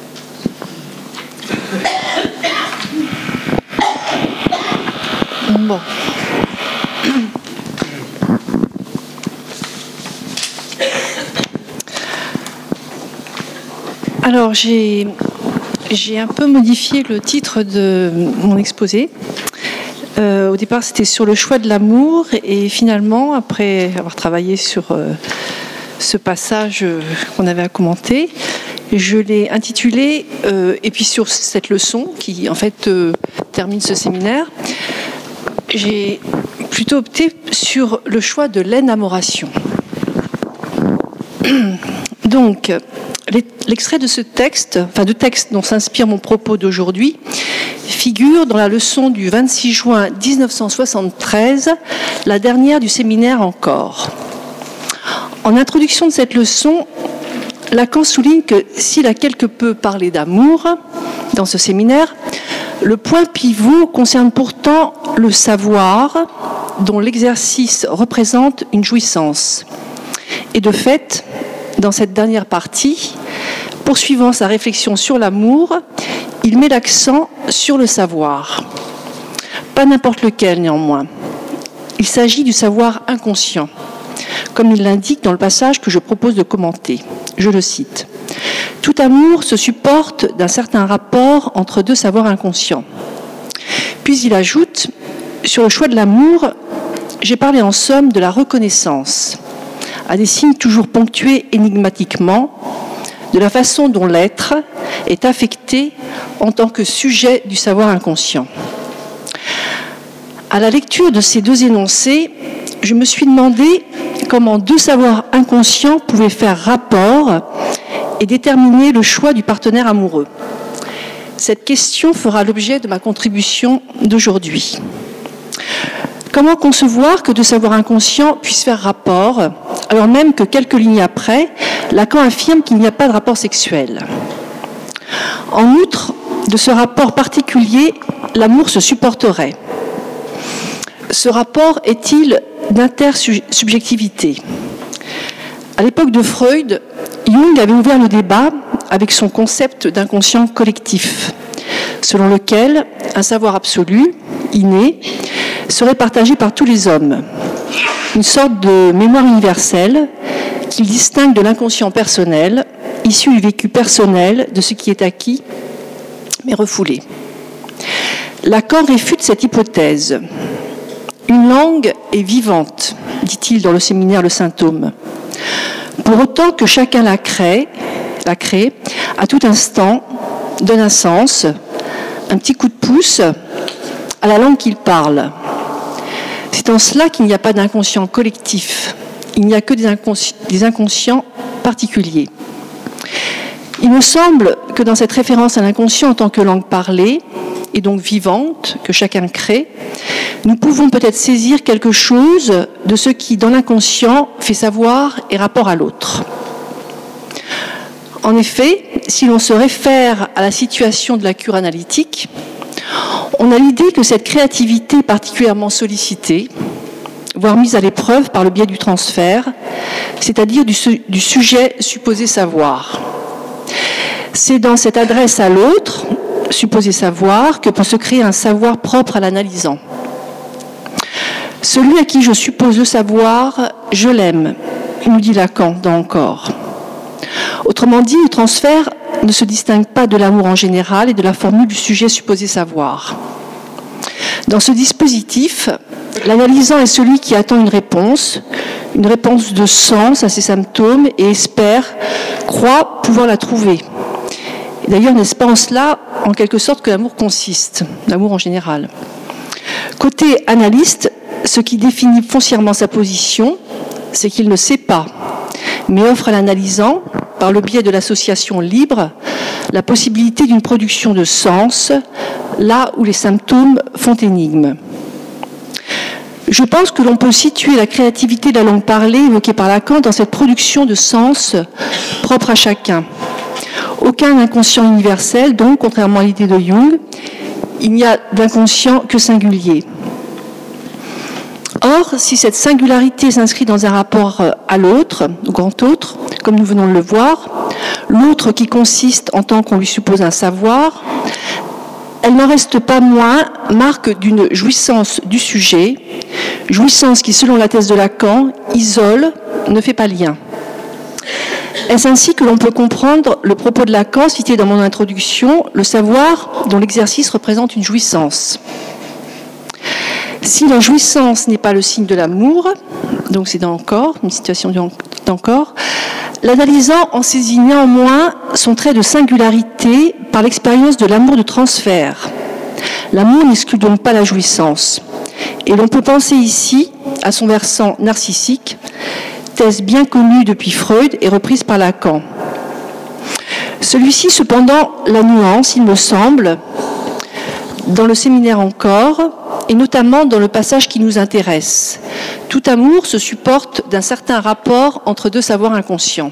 Bon. Alors, j'ai un peu modifié le titre de mon exposé. Au départ, c'était sur le choix de l'amour, et finalement, après avoir travaillé sur ce passage qu'on avait à commenter, je l'ai intitulé, et puis sur cette leçon qui, en fait, termine ce séminaire, j'ai plutôt opté sur le choix de l'énamoration. Donc, l'extrait de ce texte, de texte dont s'inspire mon propos d'aujourd'hui, figure dans la leçon du 26 juin 1973, la dernière du séminaire encore. En introduction de cette leçon, Lacan souligne que s'il a quelque peu parlé d'amour dans ce séminaire, le point pivot concerne pourtant le savoir dont l'exercice représente une jouissance. Et de fait, dans cette dernière partie, poursuivant sa réflexion sur l'amour, il met l'accent sur le savoir. Pas n'importe lequel, néanmoins. Il s'agit du savoir inconscient, comme il l'indique dans le passage que je propose de commenter. Je le cite. « Tout amour se supporte d'un certain rapport entre deux savoirs inconscients. » Puis il ajoute « Sur le choix de l'amour, j'ai parlé en somme de la reconnaissance, à des signes toujours ponctués énigmatiquement, de la façon dont l'être est affecté en tant que sujet du savoir inconscient. » À la lecture de ces deux énoncés, je me suis demandé comment deux savoirs inconscients pouvaient faire rapport et déterminer le choix du partenaire amoureux. Cette question fera l'objet de ma contribution d'aujourd'hui. Comment concevoir que deux savoirs inconscients puissent faire rapport, alors même que quelques lignes après, Lacan affirme qu'il n'y a pas de rapport sexuel. En outre, de ce rapport particulier, l'amour se supporterait. Ce rapport est-il d'intersubjectivité ? À l'époque de Freud, Jung avait ouvert le débat avec son concept d'inconscient collectif, selon lequel un savoir absolu, inné, serait partagé par tous les hommes. Une sorte de mémoire universelle qu'il distingue de l'inconscient personnel, issu du vécu personnel de ce qui est acquis, mais refoulé. Lacan réfute cette hypothèse. Une langue est vivante, dit-il dans le séminaire Le Symptôme. Pour autant que chacun la crée, à tout instant, donne un sens, un petit coup de pouce à la langue qu'il parle. C'est en cela qu'il n'y a pas d'inconscient collectif. Il n'y a que des inconscients particuliers. Il me semble que dans cette référence à l'inconscient en tant que langue parlée, et donc vivante, que chacun crée, nous pouvons peut-être saisir quelque chose de ce qui, dans l'inconscient, fait savoir et rapport à l'autre. En effet, si l'on se réfère à la situation de la cure analytique, on a l'idée que cette créativité particulièrement sollicitée, voire mise à l'épreuve par le biais du transfert, c'est-à-dire du sujet supposé savoir. C'est dans cette adresse à l'autre, supposé savoir, que peut se créer un savoir propre à l'analysant. Celui à qui je suppose le savoir, je l'aime, nous dit Lacan dans Encore. Autrement dit, le transfert ne se distingue pas de l'amour en général et de la formule du sujet supposé savoir. Dans ce dispositif, l'analysant est celui qui attend une réponse de sens à ses symptômes et espère, croit pouvoir la trouver. Et d'ailleurs, n'est-ce pas en cela, en quelque sorte, que l'amour consiste, l'amour en général. Côté analyste, ce qui définit foncièrement sa position, c'est qu'il ne sait pas, mais offre à l'analysant, par le biais de l'association libre, la possibilité d'une production de sens, là où les symptômes font énigme. Je pense que l'on peut situer la créativité de la langue parlée évoquée par Lacan dans cette production de sens propre à chacun. Aucun inconscient universel, donc, contrairement à l'idée de Jung, il n'y a d'inconscient que singulier. Or, si cette singularité s'inscrit dans un rapport à l'autre, au grand autre, comme nous venons de le voir, l'autre qui consiste en tant qu'on lui suppose un savoir, elle n'en reste pas moins marque d'une jouissance du sujet, jouissance qui, selon la thèse de Lacan, isole, ne fait pas lien. Est-ce ainsi que l'on peut comprendre le propos de Lacan cité dans mon introduction, le savoir dont l'exercice représente une jouissance? Si la jouissance n'est pas le signe de l'amour, donc c'est dans Encore, une situation d'Encore, l'analysant en saisit néanmoins son trait de singularité par l'expérience de l'amour de transfert. L'amour n'exclut donc pas la jouissance. Et l'on peut penser ici à son versant narcissique, thèse bien connue depuis Freud et reprise par Lacan. Celui-ci, cependant, la nuance, il me semble, dans le séminaire Encore, et notamment dans le passage qui nous intéresse. Tout amour se supporte d'un certain rapport entre deux savoirs inconscients.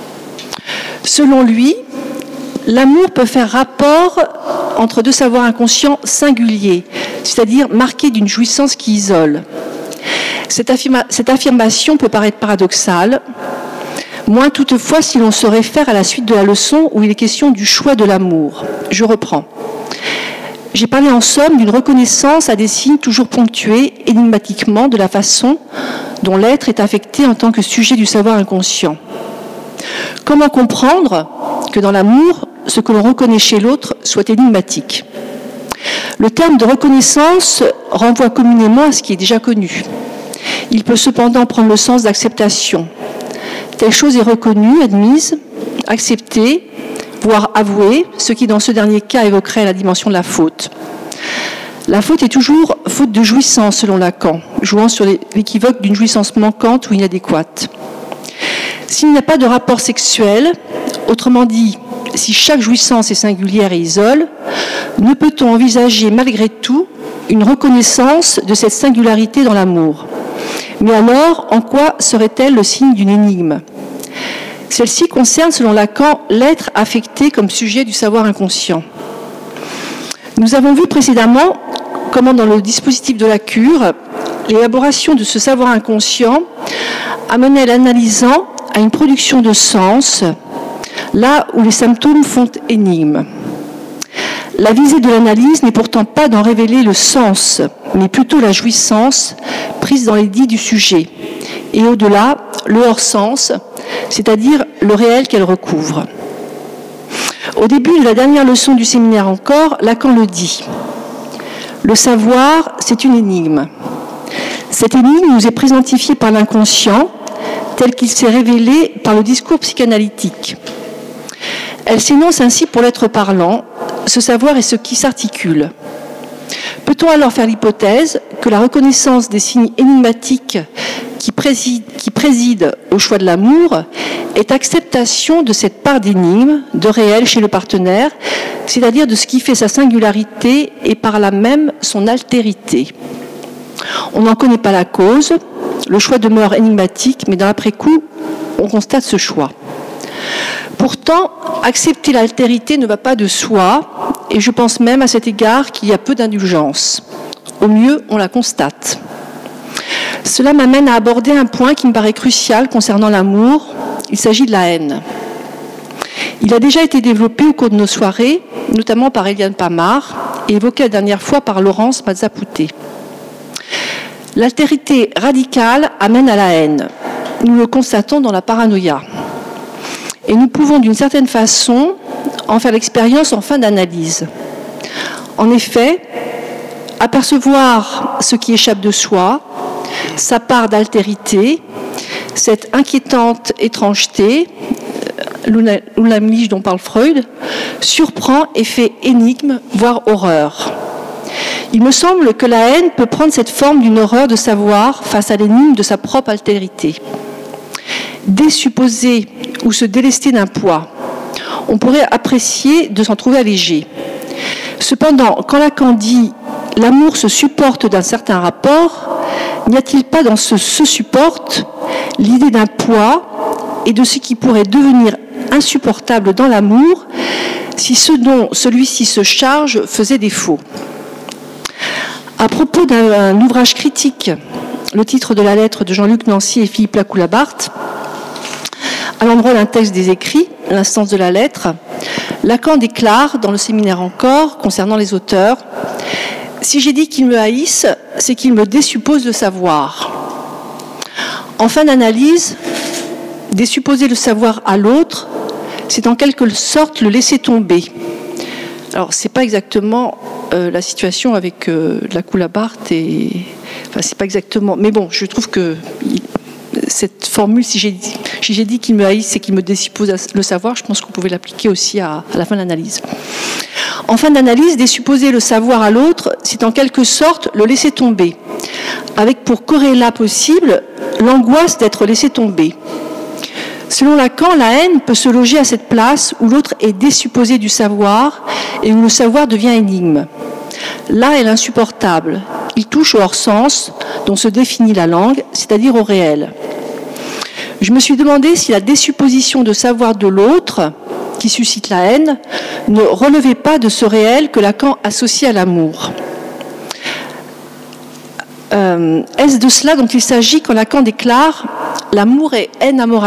Selon lui, l'amour peut faire rapport entre deux savoirs inconscients singuliers, c'est-à-dire marqués d'une jouissance qui isole. Cette affirmation peut paraître paradoxale, moins toutefois si l'on se réfère à la suite de la leçon où il est question du choix de l'amour. Je reprends. J'ai parlé en somme d'une reconnaissance à des signes toujours ponctués énigmatiquement de la façon dont l'être est affecté en tant que sujet du savoir inconscient. Comment comprendre que dans l'amour, ce que l'on reconnaît chez l'autre soit énigmatique? Le terme de reconnaissance renvoie communément à ce qui est déjà connu. Il peut cependant prendre le sens d'acceptation. Telle chose est reconnue, admise, acceptée, voire avouée, ce qui dans ce dernier cas évoquerait la dimension de la faute. La faute est toujours faute de jouissance selon Lacan, jouant sur l'équivoque d'une jouissance manquante ou inadéquate. S'il n'y a pas de rapport sexuel, autrement dit, si chaque jouissance est singulière et isole, ne peut-on envisager malgré tout une reconnaissance de cette singularité dans l'amour? Mais alors, en quoi serait-elle le signe d'une énigme? Celle-ci concerne, selon Lacan, l'être affecté comme sujet du savoir inconscient. Nous avons vu précédemment comment, dans le dispositif de la cure, l'élaboration de ce savoir inconscient amenait l'analysant à une production de sens, là où les symptômes font énigme. La visée de l'analyse n'est pourtant pas d'en révéler le sens, mais plutôt la jouissance prise dans les dits du sujet, et au-delà, le hors-sens, c'est-à-dire le réel qu'elle recouvre. Au début de la dernière leçon du séminaire Encore, Lacan le dit. Le savoir, c'est une énigme. Cette énigme nous est présentifiée par l'inconscient, tel qu'il s'est révélé par le discours psychanalytique. Elle s'énonce ainsi pour l'être parlant, ce savoir est ce qui s'articule. Peut-on alors faire l'hypothèse que la reconnaissance des signes énigmatiques qui président au choix de l'amour est acceptation de cette part d'énigme, de réel chez le partenaire, c'est-à-dire de ce qui fait sa singularité et par là même son altérité. On n'en connaît pas la cause, le choix demeure énigmatique, mais dans l'après-coup, on constate ce choix. Pourtant, accepter l'altérité ne va pas de soi, et je pense même à cet égard qu'il y a peu d'indulgence. Au mieux, on la constate. Cela m'amène à aborder un point qui me paraît crucial concernant l'amour. Il s'agit de la haine. Il a déjà été développé au cours de nos soirées, notamment par Eliane Pamard, et évoqué la dernière fois par Laurence Mazzapouté. L'altérité radicale amène à la haine. Nous le constatons dans la paranoïa. Et nous pouvons d'une certaine façon en faire l'expérience en fin d'analyse. En effet, apercevoir ce qui échappe de soi, sa part d'altérité, cette inquiétante étrangeté, l'unheimlich dont parle Freud, surprend et fait énigme, voire horreur. Il me semble que la haine peut prendre cette forme d'une horreur de savoir face à l'énigme de sa propre altérité. Désupposer ou se délester d'un poids, on pourrait apprécier de s'en trouver allégé. Cependant, quand Lacan dit « l'amour se supporte d'un certain rapport », n'y a-t-il pas dans ce « se supporte » l'idée d'un poids et de ce qui pourrait devenir insupportable dans l'amour si ce dont celui-ci se charge faisait défaut ? À propos d'un ouvrage critique, le titre de la lettre de Jean-Luc Nancy et Philippe Lacoue-Labarthe, à l'endroit d'un texte des écrits, l'instance de la lettre, Lacan déclare dans le séminaire Encore, concernant les auteurs, « Si j'ai dit qu'ils me haïssent, c'est qu'ils me désupposent le savoir. » En fin d'analyse, désupposer le savoir à l'autre, c'est en quelque sorte le laisser tomber. Alors, c'est pas exactement la situation avec Lacoue-Labarthe enfin, c'est pas exactement. Mais bon, je trouve que cette formule, si j'ai dit qu'il me haïssent et qu'il me désuppose le savoir, je pense qu'on pouvait l'appliquer aussi à la fin de l'analyse. En fin d'analyse, désupposer le savoir à l'autre, c'est en quelque sorte le laisser tomber, avec pour corrélat possible l'angoisse d'être laissé tomber. Selon Lacan, la haine peut se loger à cette place où l'autre est désupposé du savoir et où le savoir devient énigme. Là est l'insupportable. Il touche au hors-sens dont se définit la langue, c'est-à-dire au réel. Je me suis demandé si la désupposition de savoir de l'autre, qui suscite la haine, ne relevait pas de ce réel que Lacan associe à l'amour. Est-ce de cela dont il s'agit quand Lacan déclare « l'amour est haine-amoration »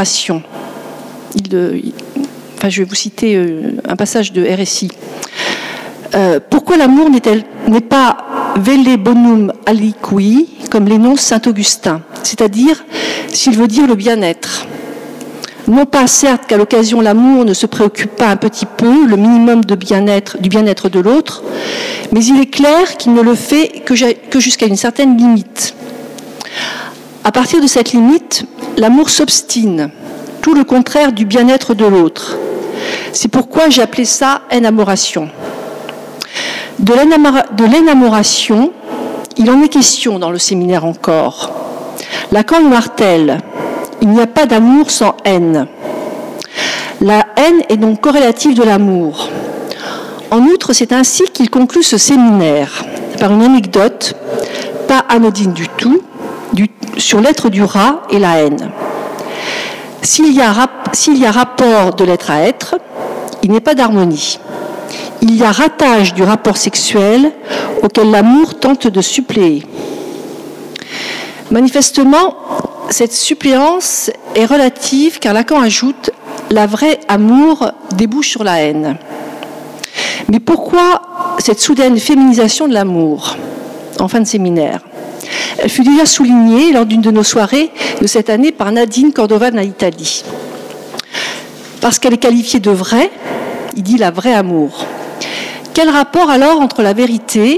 je vais vous citer un passage de RSI. Pourquoi l'amour n'est pas velle bonum aliqui, comme l'énonce Saint-Augustin, c'est-à-dire s'il veut dire le bien-être. Non pas certes qu'à l'occasion l'amour ne se préoccupe pas un petit peu, le minimum du bien-être de l'autre, mais il est clair qu'il ne le fait que jusqu'à une certaine limite. À partir de cette limite, l'amour s'obstine, tout le contraire du bien-être de l'autre. C'est pourquoi j'ai appelé ça haine-amoration. De l'haine-amoration, il en est question dans le séminaire Encore. Lacan nous martèle, il n'y a pas d'amour sans haine. La haine est donc corrélative de l'amour. En outre, c'est ainsi qu'il conclut ce séminaire, par une anecdote, pas anodine du tout, sur l'être du rat et la haine. S'il y a rapport de l'être à être, il n'est pas d'harmonie. Il y a ratage du rapport sexuel auquel l'amour tente de suppléer. Manifestement, cette suppléance est relative car Lacan ajoute « la vraie amour débouche sur la haine ». Mais pourquoi cette soudaine féminisation de l'amour en fin de séminaire ? Elle fut déjà soulignée lors d'une de nos soirées de cette année par Nadine Cordova-Italie. Parce qu'elle est qualifiée de vraie, il dit la vraie amour. Quel rapport alors entre la vérité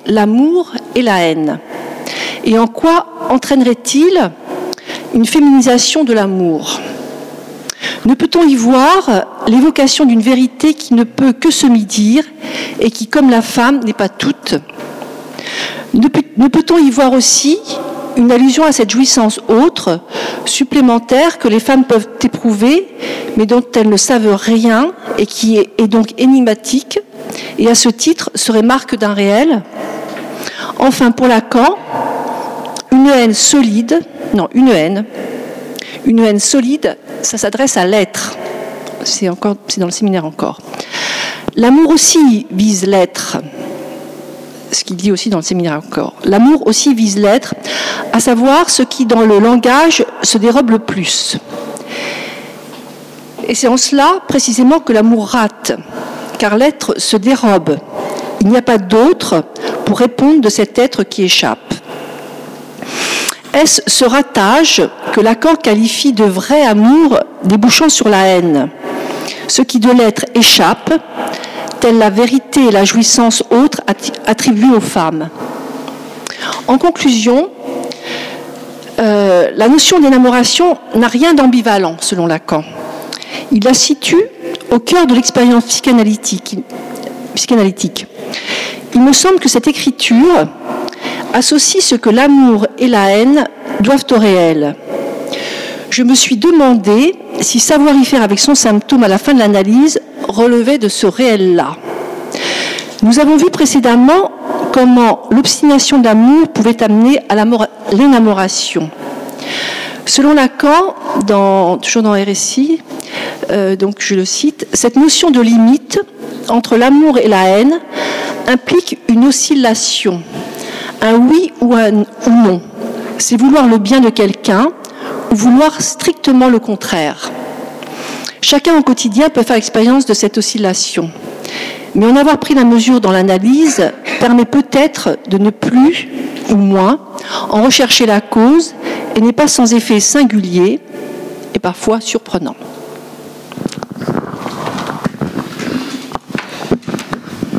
l'amour et la haine? Et en quoi entraînerait-il une féminisation de l'amour? Ne peut-on y voir l'évocation d'une vérité qui ne peut que se mi-dire et qui, comme la femme, n'est pas toute? Ne peut-on y voir aussi une allusion à cette jouissance autre, supplémentaire, que les femmes peuvent éprouver, mais dont elles ne savent rien et qui est donc énigmatique, et à ce titre serait marque d'un réel? Enfin, pour Lacan, une haine solide, ça s'adresse à l'être. C'est dans le séminaire encore. L'amour aussi vise l'être. Ce qu'il dit aussi dans le séminaire encore. L'amour aussi vise l'être, à savoir ce qui dans le langage se dérobe le plus. Et c'est en cela précisément que l'amour rate, car l'être se dérobe. Il n'y a pas d'autre pour répondre de cet être qui échappe. Est-ce ce ratage que Lacan qualifie de vrai amour débouchant sur la haine? Ce qui de l'être échappe, telle la vérité et la jouissance autre attribuées aux femmes. En conclusion, la notion d'énamoration n'a rien d'ambivalent, selon Lacan. Il la situe au cœur de l'expérience psychanalytique. Il me semble que cette écriture associe ce que l'amour et la haine doivent au réel. Je me suis demandé si savoir y faire avec son symptôme à la fin de l'analyse relevait de ce réel-là. Nous avons vu précédemment comment l'obstination de l'amour pouvait amener à l'énamoration. Selon Lacan, toujours dans RSI, donc je le cite, cette notion de limite entre l'amour et la haine implique une oscillation, un oui ou un non. C'est vouloir le bien de quelqu'un ou vouloir strictement le contraire. Chacun au quotidien peut faire l'expérience de cette oscillation. Mais en avoir pris la mesure dans l'analyse permet peut-être de ne plus, ou moins, en rechercher la cause et n'est pas sans effet singulier et parfois surprenant.